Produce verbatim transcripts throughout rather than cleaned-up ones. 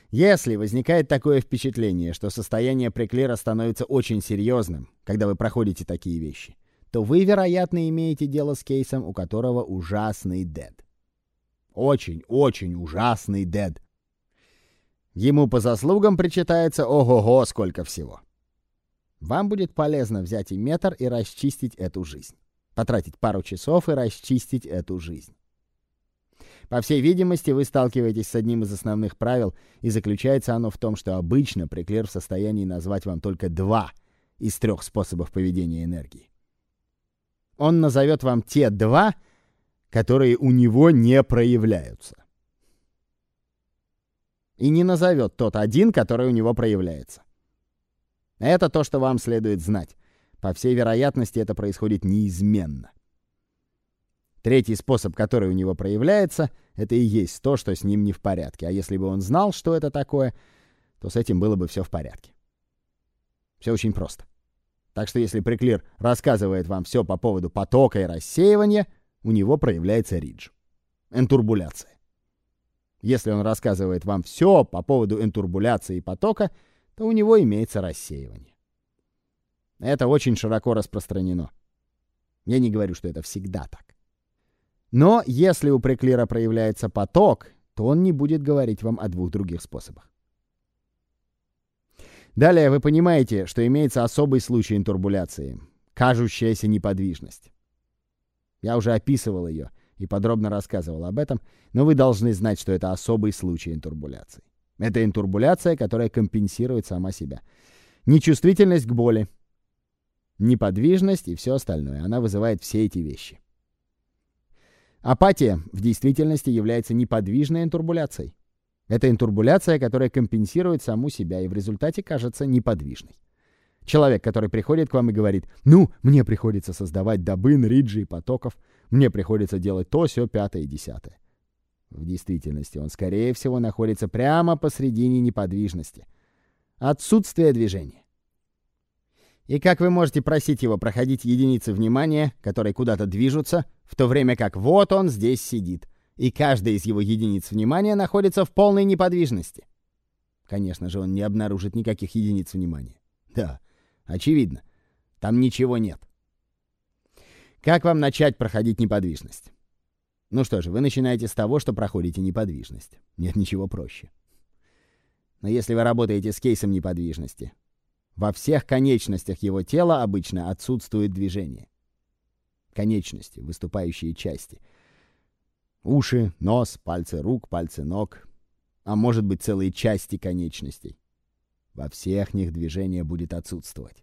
Если возникает такое впечатление, что состояние преклера становится очень серьезным, когда вы проходите такие вещи, то вы, вероятно, имеете дело с кейсом, у которого ужасный дед. Очень-очень ужасный дед. Ему по заслугам причитается ого-го сколько всего. Вам будет полезно взять эмметр и расчистить эту жизнь. Потратить пару часов и расчистить эту жизнь. По всей видимости, вы сталкиваетесь с одним из основных правил, и заключается оно в том, что обычно преклер в состоянии назвать вам только два из трех способов поведения энергии. Он назовет вам те два, которые у него не проявляются. И не назовет тот один, который у него проявляется. Это то, что вам следует знать. По всей вероятности, это происходит неизменно. Третий способ, который у него проявляется, это и есть то, что с ним не в порядке. А если бы он знал, что это такое, то с этим было бы все в порядке. Все очень просто. Так что если преклир рассказывает вам все по поводу потока и рассеивания, у него проявляется ридж. Энтурбуляция. Если он рассказывает вам все по поводу энтурбуляции и потока, то у него имеется рассеивание. Это очень широко распространено. Я не говорю, что это всегда так. Но если у преклира проявляется поток, то он не будет говорить вам о двух других способах. Далее вы понимаете, что имеется особый случай интурбуляции — кажущаяся неподвижность. Я уже описывал ее и подробно рассказывал об этом, но вы должны знать, что это особый случай интурбуляции. Это интурбуляция, которая компенсирует сама себя. Нечувствительность к боли, неподвижность и все остальное. Она вызывает все эти вещи. Апатия в действительности является неподвижной интурбуляцией. Это интурбуляция, которая компенсирует саму себя и в результате кажется неподвижной. Человек, который приходит к вам и говорит: «Ну, мне приходится создавать добын, риджи и потоков, мне приходится делать то, сё, пятое и десятое». В действительности он, скорее всего, находится прямо посредине неподвижности. Отсутствие движения. И как вы можете просить его проходить единицы внимания, которые куда-то движутся, в то время как вот он здесь сидит, и каждая из его единиц внимания находится в полной неподвижности? Конечно же, он не обнаружит никаких единиц внимания. Да, очевидно, там ничего нет. Как вам начать проходить неподвижность? Ну что же, вы начинаете с того, что проходите неподвижность. Нет ничего проще. Но если вы работаете с кейсом неподвижности, во всех конечностях его тела обычно отсутствует движение. Конечности, выступающие части. Уши, нос, пальцы рук, пальцы ног. А может быть, целые части конечностей. Во всех них движение будет отсутствовать.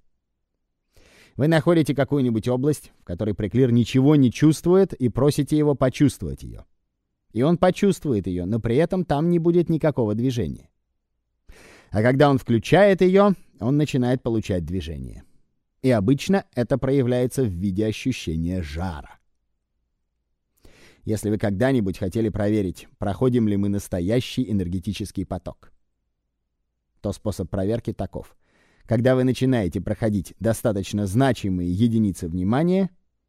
Вы находите какую-нибудь область, в которой преклир ничего не чувствует, и просите его почувствовать ее. И он почувствует ее, но при этом там не будет никакого движения. А когда он включает ее, он начинает получать движение. И обычно это проявляется в виде ощущения жара. Если вы когда-нибудь хотели проверить, проходим ли мы настоящий энергетический поток, то способ проверки таков. Когда вы начинаете проходить достаточно значимые единицы внимания,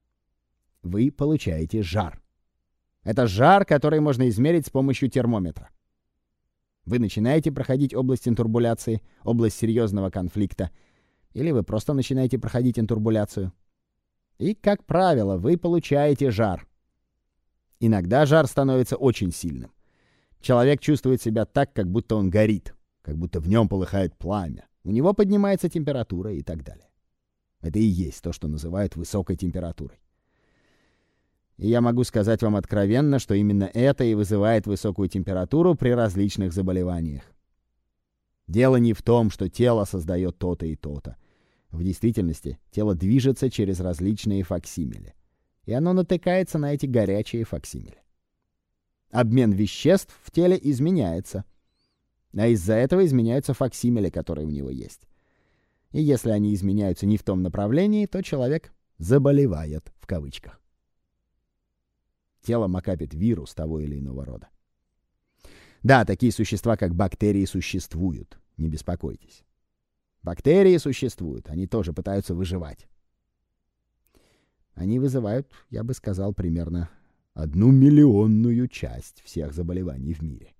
вы получаете жар. Это жар, который можно измерить с помощью термометра. Вы начинаете проходить область интурбуляции, область серьезного конфликта, или вы просто начинаете проходить интурбуляцию. И, как правило, вы получаете жар. Иногда жар становится очень сильным. Человек чувствует себя так, как будто он горит, как будто в нем полыхает пламя. У него поднимается температура и так далее. Это и есть то, что называют высокой температурой. И я могу сказать вам откровенно, что именно это и вызывает высокую температуру при различных заболеваниях. Дело не в том, что тело создает то-то и то-то. В действительности тело движется через различные факсимили, и оно натыкается на эти горячие факсимили. Обмен веществ в теле изменяется, а из-за этого изменяются факсимили, которые у него есть. И если они изменяются не в том направлении, то человек «заболевает» в кавычках. Телом окапит вирус того или иного рода. Да, такие существа, как бактерии, существуют. Не беспокойтесь. Бактерии существуют, они тоже пытаются выживать. Они вызывают, я бы сказал, примерно одну миллионную часть всех заболеваний в мире.